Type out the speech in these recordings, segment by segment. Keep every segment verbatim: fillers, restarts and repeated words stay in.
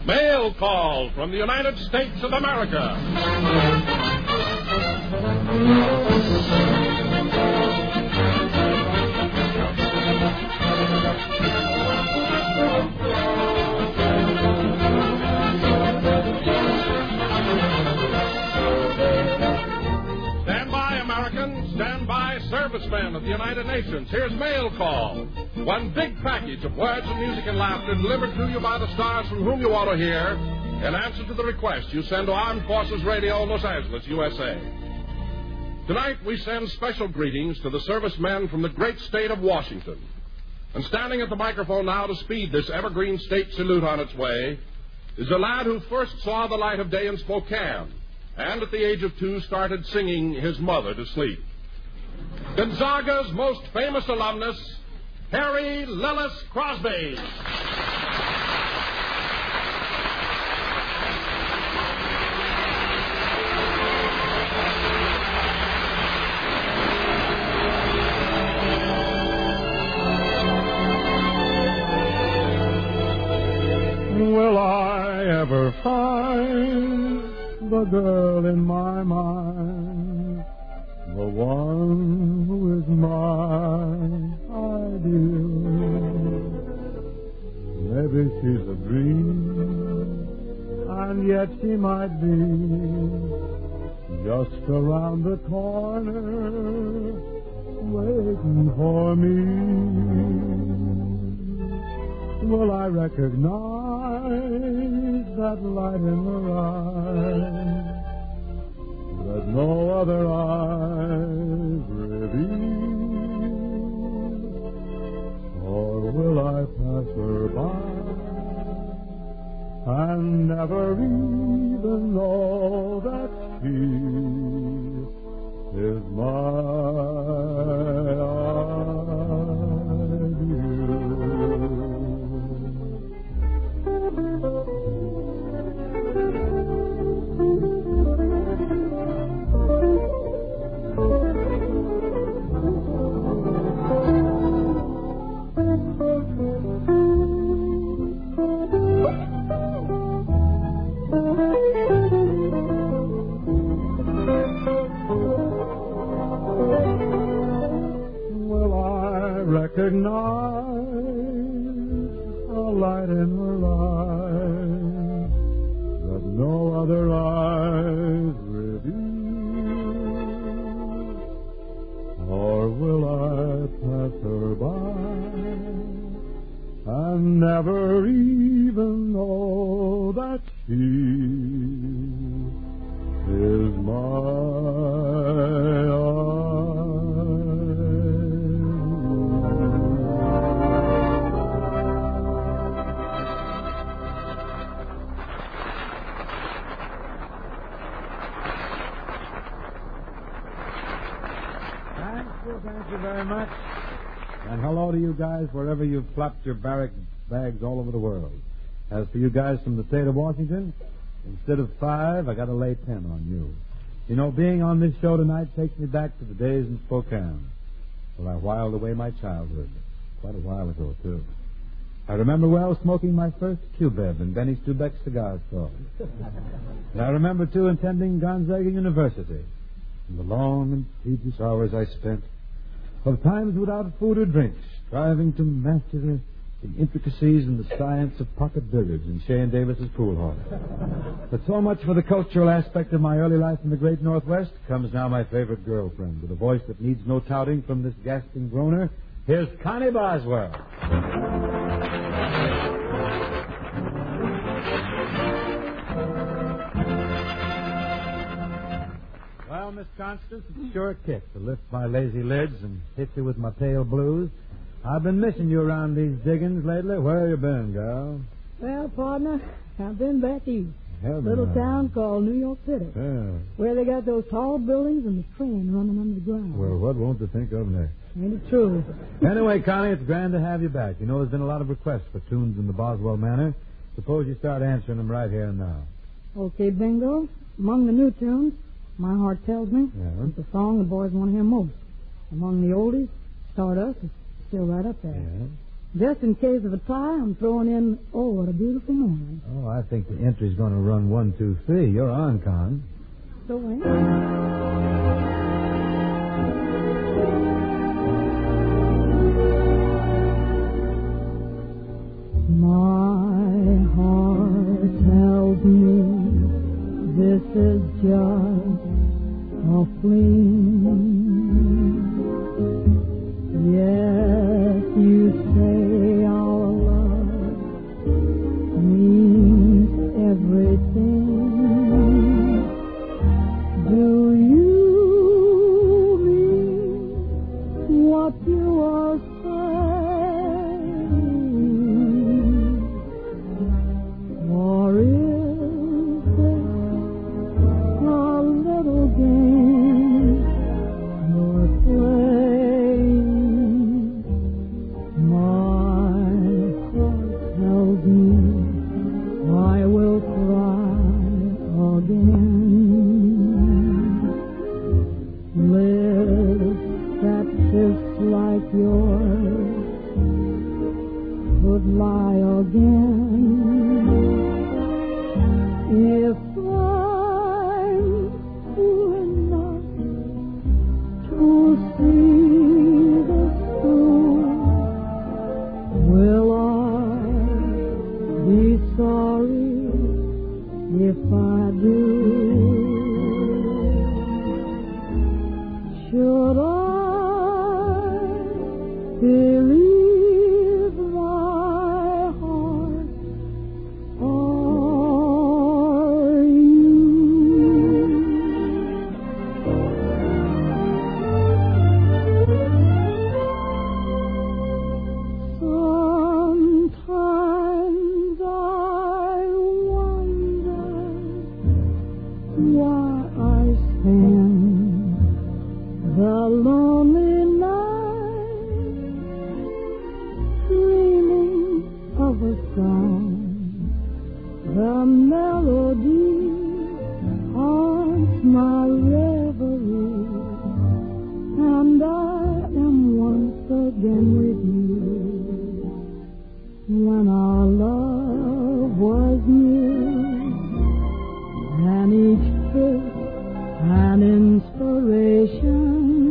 Mail Call from the United States of America. Stand by, Americans. Stand by, servicemen of the United Nations. Here's Mail Call. One big package of words and music and laughter delivered to you by the stars from whom you ought to hear in answer to the request you send to Armed Forces Radio, Los Angeles, U S A. Tonight we send special greetings to the servicemen from the great state of Washington. And standing at the microphone now to speed this evergreen state salute on its way is a lad who first saw the light of day in Spokane and at the age of two started singing his mother to sleep. Gonzaga's most famous alumnus, Harry Lillis Crosby. Will I ever find the girl in my mind, the one who is my ideal? Maybe she's a dream, and yet she might be just around the corner, waiting for me. Will I recognize that light in her eyes that no other eyes reveal? Or will I pass her by and never even know that she is my ideal? Will I recognize a light in her eyes that no other eyes reveal? Or will I pass her by and never even know that she is my Thank you very much. And hello to you guys wherever you've flopped your barrack bags all over the world. As for you guys from the state of Washington, instead of five, I got to lay ten on you. You know, being on this show tonight takes me back to the days in Spokane, where I whiled away my childhood. Quite a while ago, too. I remember well smoking my first Q-Bev in Benny Stubeck's cigar store. And I remember, too, attending Gonzaga University and the long and tedious hours I spent of times without food or drink, striving to master the, the intricacies and the science of pocket billiards in Shane Davis's pool hall. But so much for the cultural aspect of my early life in the great Northwest. Comes now my favorite girlfriend, with a voice that needs no touting from this gasping groaner. Here's Connie Boswell. Well, Miss Constance, it's sure a kick to lift my lazy lids and hit you with my pale blues. I've been missing you around these diggings lately. Where you been, gal? Well, partner, I've been back east. Hell, Little no. town called New York City. Yeah. Where they got those tall buildings and the train running under the ground. Well, what won't they think of next? Ain't it true? Anyway, Connie, it's grand to have you back. You know, there's been a lot of requests for tunes in the Boswell manner. Suppose you start answering them right here and now. Okay, Bingo. Among the new tunes, My Heart Tells Me, Yeah. it's the song the boys want to hear most. Among the oldies, Stardust is still right up there. Yeah. Just in case of a tie, I'm throwing in, oh, what a beautiful morning. Oh, I think the entry's going to run one, two, three. You're on, Con. So when? My heart tells me this is just a fling. Yes, you say our love means everything. Do you mean what you are saying? Or is this a little game you're playing? My heart tells me I will cry again. Lips that kiss like yours could lie again. If I'm fool enough to see this through, will I be sorry if I do? Should I believe my heart or you? Sometimes I wonder why I spend the lonely night dreaming of a song. The melody haunts my reverie, and I am once again with you. When our love was new, and each kiss an inspiration.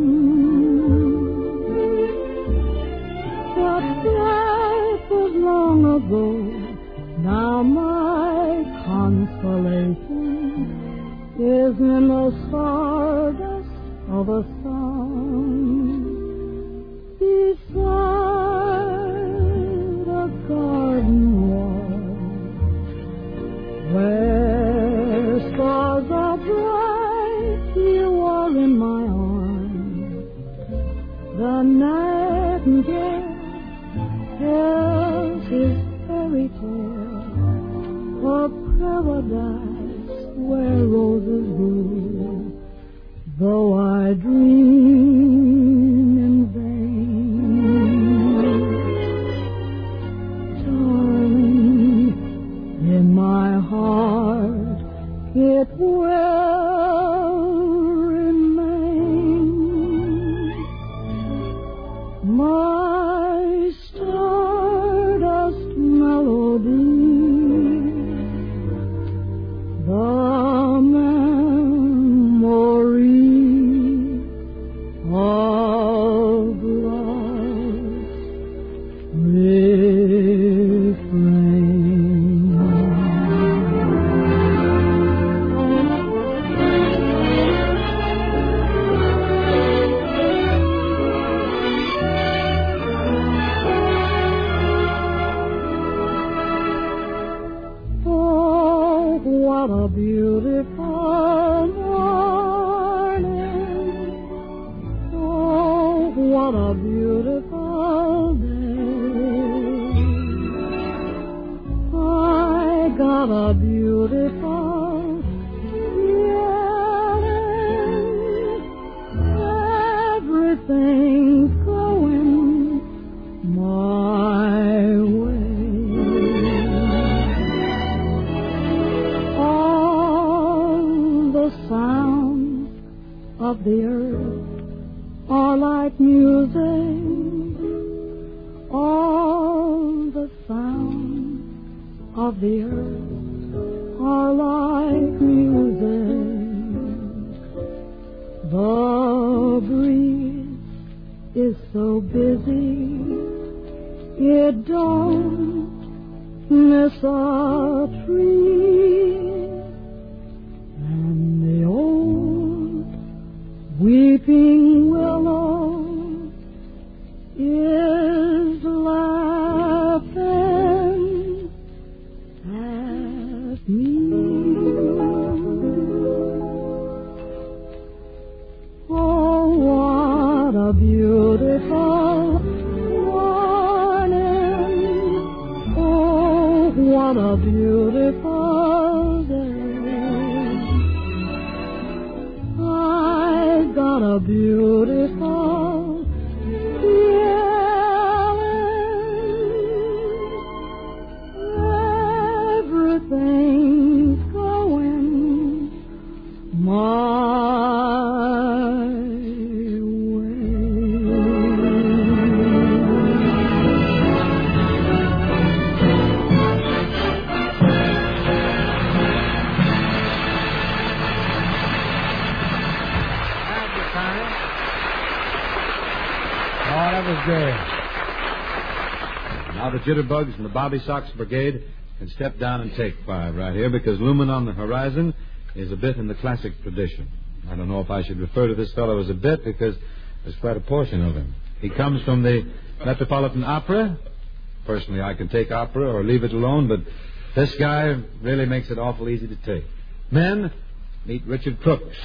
But life was long ago. Now my consolation is in the stardust of a song beside a garden wall where stars are bright. You are in my arms. The nightingale tells his fairy tale of paradise where roses bloom, though I dream in vain. Darling, in my heart it will remain. My stardust melody, the memory of love's refrain. Oh, what a beautiful morning. Oh, what a beautiful day. I got a beautiful feeling. Everything's going my way. Sounds of the earth are like music. All of the earth are like music. The breeze is so busy, it don't miss a tree. And the old weeping willow is laughing at me. Oh, what a beautiful morning. Oh, what a beautiful day. I got a beautiful everything's going my way. Oh, that was good. Now the Jitterbugs and the Bobby Sox Brigade can step down and take five right here, because Looming on the Horizon is a bit in the classic tradition. I don't know if I should refer to this fellow as a bit, because there's quite a portion of him. He comes from the Metropolitan Opera. Personally, I can take opera or leave it alone, but this guy really makes it awful easy to take. Men, meet Richard Crooks.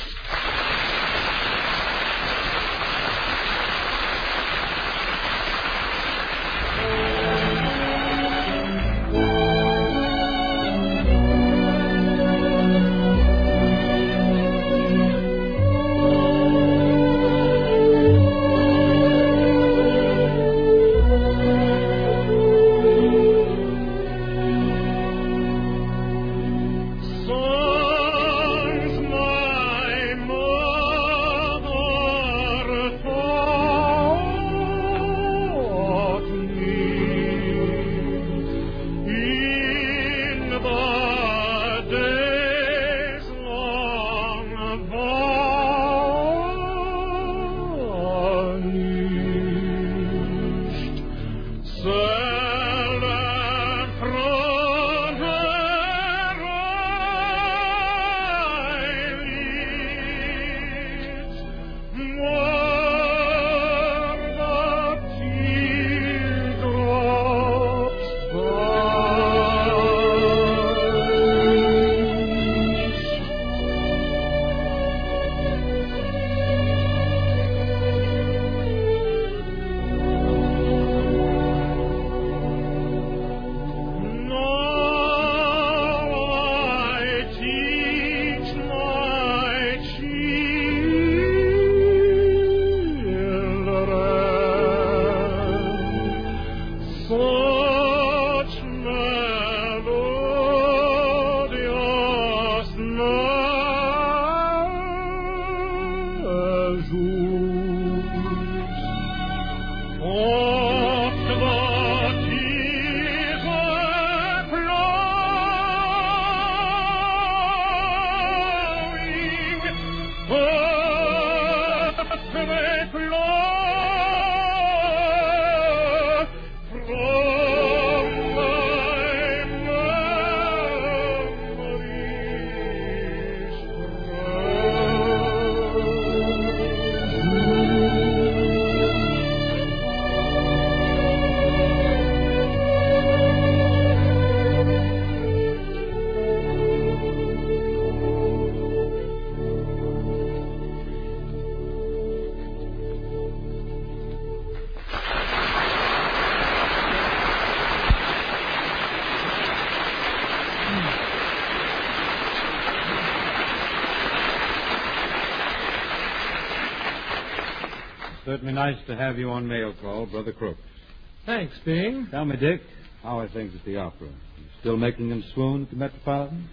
Certainly nice to have you on mail call, Brother Crooks. Thanks, Bing. Tell me, Dick, how are things at the opera? You still making them swoon at the Metropolitan?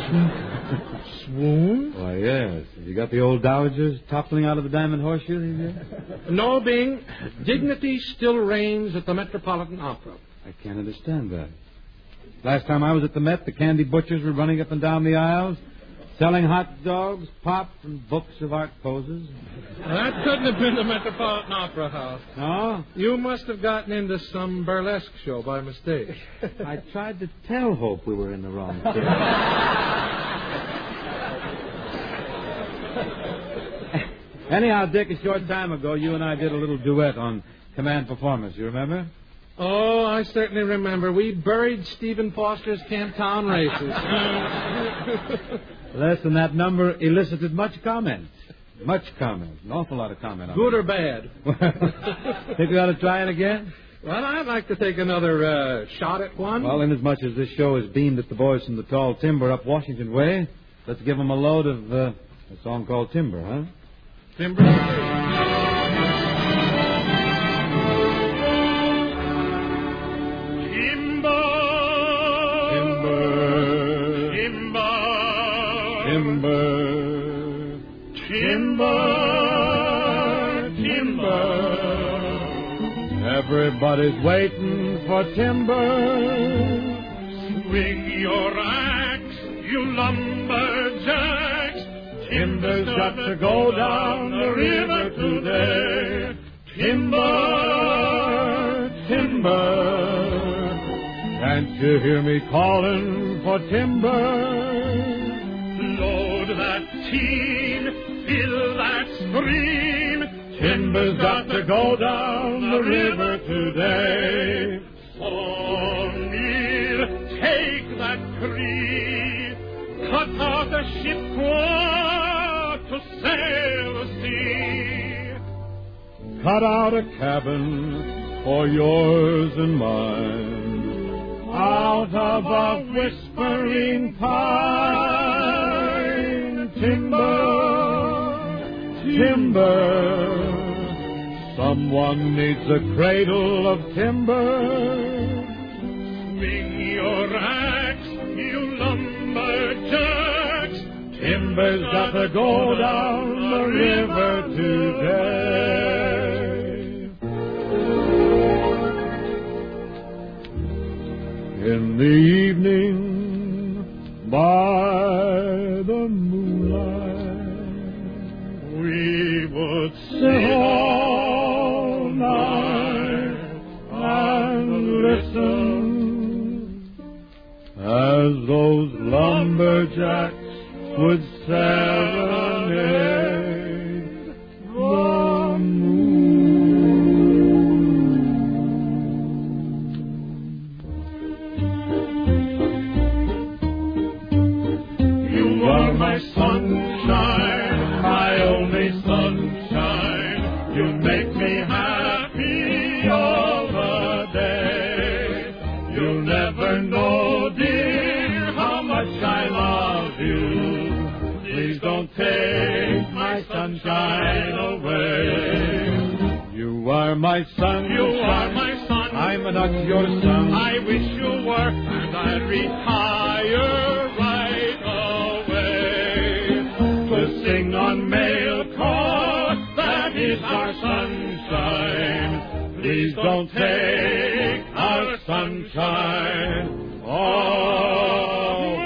Swoon? Why, yes. Have you got the old dowagers toppling out of the Diamond Horseshoe? No, Bing. Dignity still reigns at the Metropolitan Opera. I can't understand that. Last time I was at the Met, the candy butchers were running up and down the aisles, selling hot dogs, pop, and books of art poses. That couldn't have been the Metropolitan Opera House. No? You must have gotten into some burlesque show by mistake. I tried to tell Hope we were in the wrong theater. Anyhow, Dick, a short time ago, you and I did a little duet on Command Performance. You remember? Oh, I certainly remember. We buried Stephen Foster's Camptown races. Listen, that number elicited much comment. Much comment. An awful lot of comment on Good it. or bad? Think we ought to try it again? Well, I'd like to take another uh, shot at one. Well, inasmuch as this show is beamed at the boys from the Tall Timber up Washington Way, let's give them a load of uh, a song called Timber, huh? Timber. Timber, timber, timber. Everybody's waiting for timber. Swing your axe, you lumberjacks. Timber's got to go down the river today. Timber, timber. Can't you hear me calling for timber? That team, fill that stream. Timber's got to go down the river today. O'Neill, take that tree. Cut out a shipboard to sail the sea. Cut out a cabin for yours and mine. Out of a whispering pine. Timber, timber. Someone needs a cradle of timber. Swing your axe, you lumberjacks. Timber's got to go down the river today. In the evening, by the moonlight, we would sit all night and listen as those lumberjacks would serenade the my sunshine, my only sunshine. You make me happy all the day. You'll never know, dear, how much I love you. Please don't take my sunshine away. You are my sun, you are my sun. I'm not your son. I wish you were, and I'd retire right away. Sing on mail call, that is our sunshine. Please don't take our sunshine away.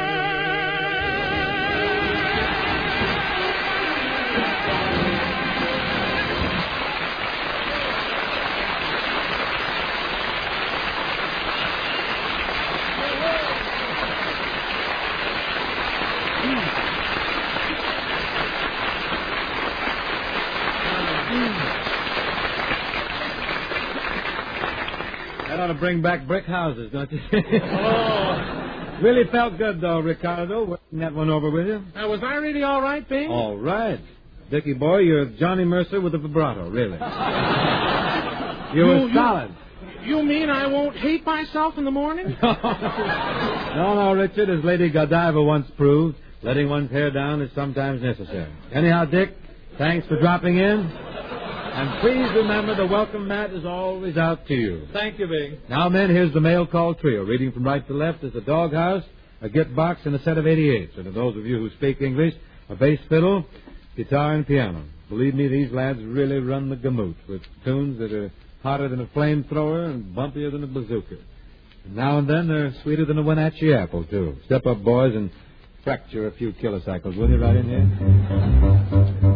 That ought to bring back brick houses, don't you? Oh. Really felt good, though, Ricardo, working that one over with you. Uh, was I really all right, Bing? All right. Dickie boy, you're Johnny Mercer with a vibrato, really. You were you, solid. You mean I won't hate myself in the morning? No, no, Richard, as Lady Godiva once proved, letting one's hair down is sometimes necessary. Anyhow, Dick, thanks for dropping in. And please remember the welcome mat is always out to you. Thank you, Bing. Now, men, here's the mail call trio. Reading from right to left is a doghouse, a gift box, and a set of eighty-eights. And to those of you who speak English, a bass fiddle, guitar, and piano. Believe me, these lads really run the gamut with tunes that are hotter than a flamethrower and bumpier than a bazooka. Now and then they're sweeter than a Wenatchee apple, too. Step up, boys, and fracture a few kilocycles, will you, right in here?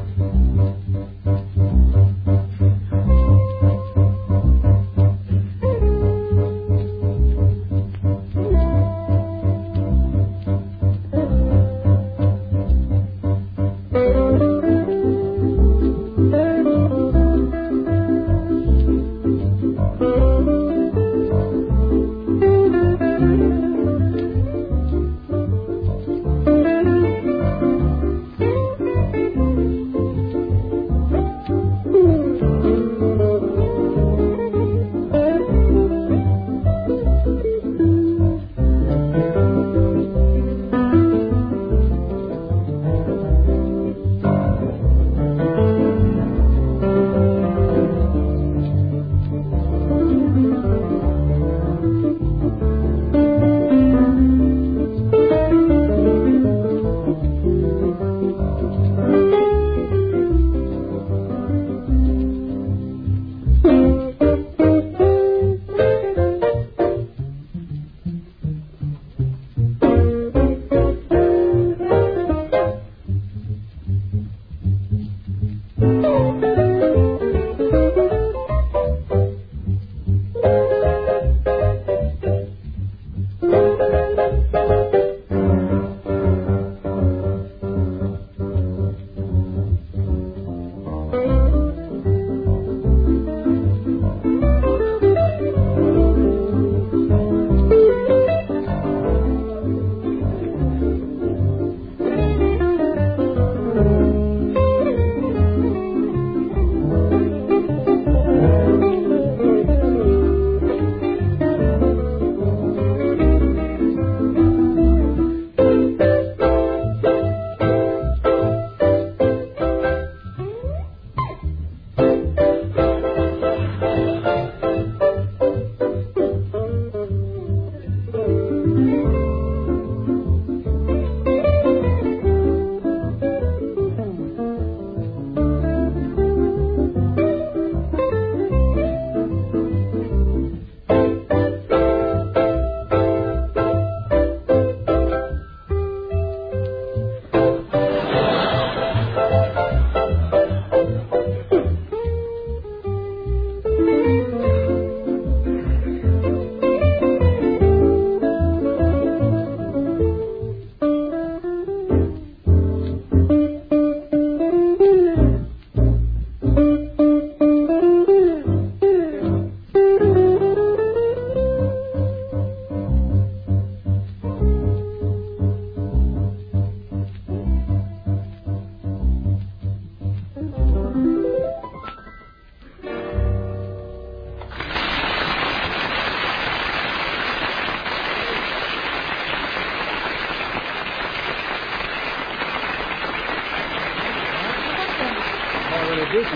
Deuces,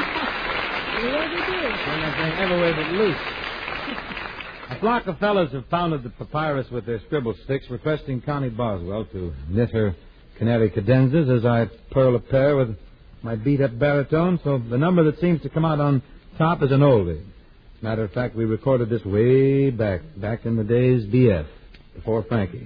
huh? Yes, it is. And if they ever wave it loose. A flock of fellows have pounded the papyrus with their scribble sticks, requesting Connie Boswell to knit her canary cadenzas as I purl a pair with my beat-up baritone, so the number that seems to come out on top is an oldie. Matter of fact, we recorded this way back, back in the days B F, before Frankie.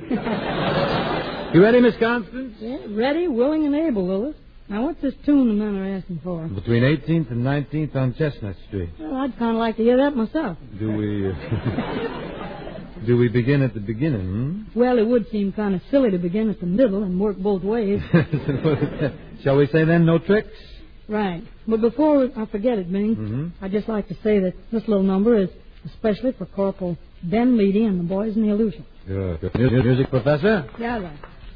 You ready, Miss Constance? Yeah, ready, willing, and able, Willis. Now, what's this tune the men are asking for? Between eighteenth and nineteenth on Chestnut Street. Well, I'd kind of like to hear that myself. Do we... Uh, do we begin at the beginning, hmm? Well, it would seem kind of silly to begin at the middle and work both ways. Shall we say then, no tricks? Right. But before I forget it, Bing, Mm-hmm. I'd just like to say that this little number is especially for Corporal Ben Leedy and the boys in the Illusion. Good. Good. Music professor? Yeah, right.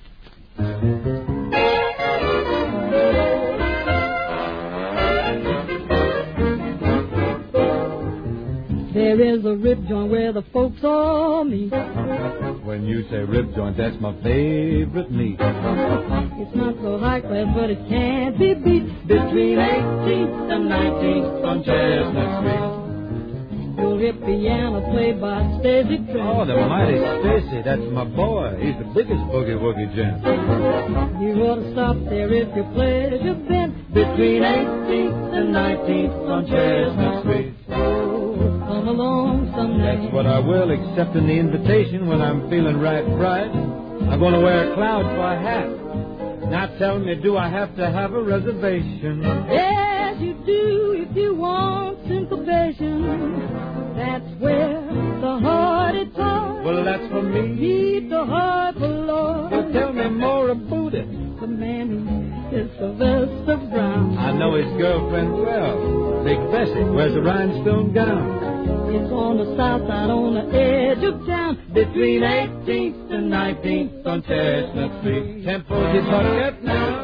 There is a rib joint where the folks all meet. When you say rib joint, that's my favorite meat. It's not so high class, but it can't be beat. Between eighteenth and nineteenth on Chestnut Street. You'll hear piano played by Stacey Trent. Oh, the mighty Stacy, that's my boy. He's the biggest boogie-woogie gent. You ought to stop there if your pleasure bent. Between eighteenth and nineteenth on Chestnut Street. Oh, come along, someday. That's what I will, accepting the invitation when I'm feeling right bright. I'm going to wear a cloud for a hat. Now tell me, do I have to have a reservation? Yes, you do if you want syncopation. That's where the heart is hard. Well, that's for me. Meet the heart for Lord. Well, tell me more about it. The man who is Sylvester Brown. I know his girlfriend well. Big Bessie wears a rhinestone gown. It's on the south side, on the edge of town, between eighteenth and nineteenth on Chestnut Street. Temple is bucket now.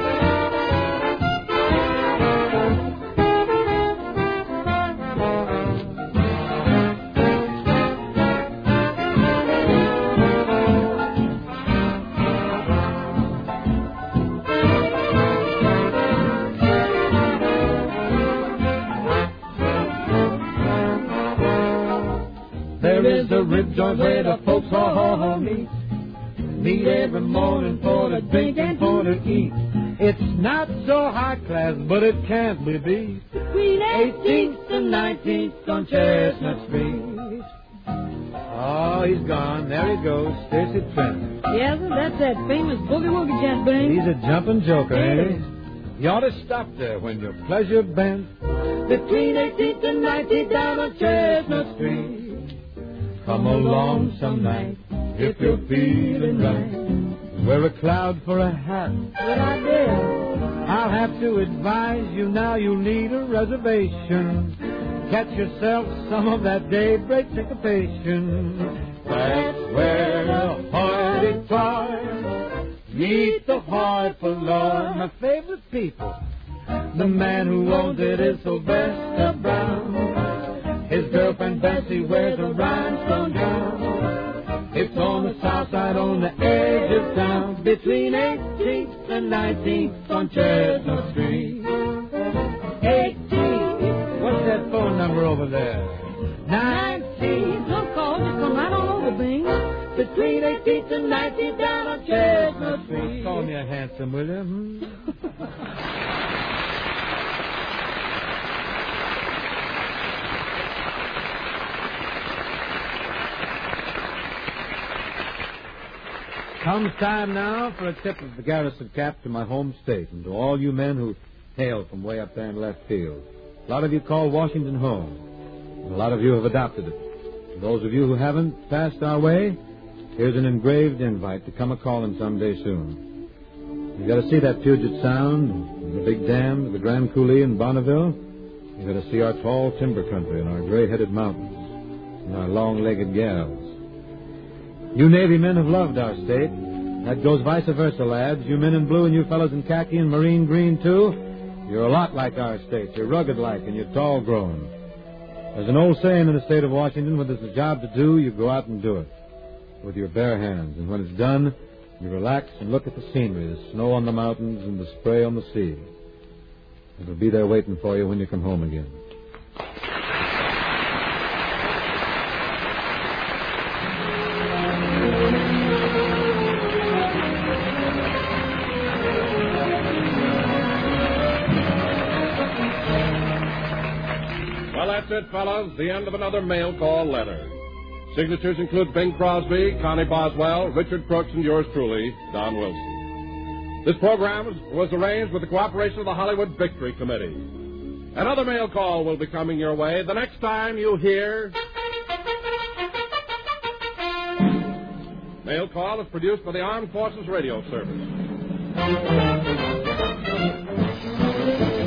There is a rib joint where the folks all meet. Meet every morning for to drink and for to eat. It's not so high class, but it can't be beat. Between eighteenth and nineteenth on Chestnut Street. Oh, he's gone. There he goes. Stacy Trent. Yes, sir, that's that famous boogie woogie gent, Bing. He's a jumping joker, ain't he? You ought to stop there when your pleasure bent. Between eighteenth and nineteenth down on Chestnut Street. Come along some night if you're feeling right. Wear a cloud for a hat. Well, I did. I'll have to advise you now you'll need a reservation. Catch yourself some of that daybreak syncopation. That's where the heart is hard. Meet the heart for Lord. My favorite people. The man who owns it is Sylvester Brown. His girlfriend Bessie wears a rhinestone gown. It's on the south side, on the edge of town, between eighteenth and nineteenth on Chestnut Street. eighteenth. What's that phone number over there? nineteenth. No call, just come right on over, Bing. Between eighteenth and nineteenth down on Chestnut Street. Call me a handsome, will you? Hmm? Comes time now for a tip of the garrison cap to my home state and to all you men who hail from way up there in left field. A lot of you call Washington home, and a lot of you have adopted it. To those of you who haven't passed our way, here's an engraved invite to come a-calling someday soon. You got to see that Puget Sound, and the big dams, the Grand Coulee and Bonneville. You got to see our tall timber country and our gray-headed mountains and our long-legged gals. You Navy men have loved our state. That goes vice versa, lads. You men in blue and you fellows in khaki and marine green, too. You're a lot like our state. You're rugged-like and you're tall-grown. There's an old saying in the state of Washington, when there's a job to do, you go out and do it with your bare hands. And when it's done, you relax and look at the scenery, the snow on the mountains and the spray on the sea. It'll be there waiting for you when you come home again. That's it, fellas. The end of another mail call letter. Signatures include Bing Crosby, Connie Boswell, Richard Crooks, and yours truly, Don Wilson. This program was arranged with the cooperation of the Hollywood Victory Committee. Another mail call will be coming your way the next time you hear... Mail call is produced by the Armed Forces Radio Service.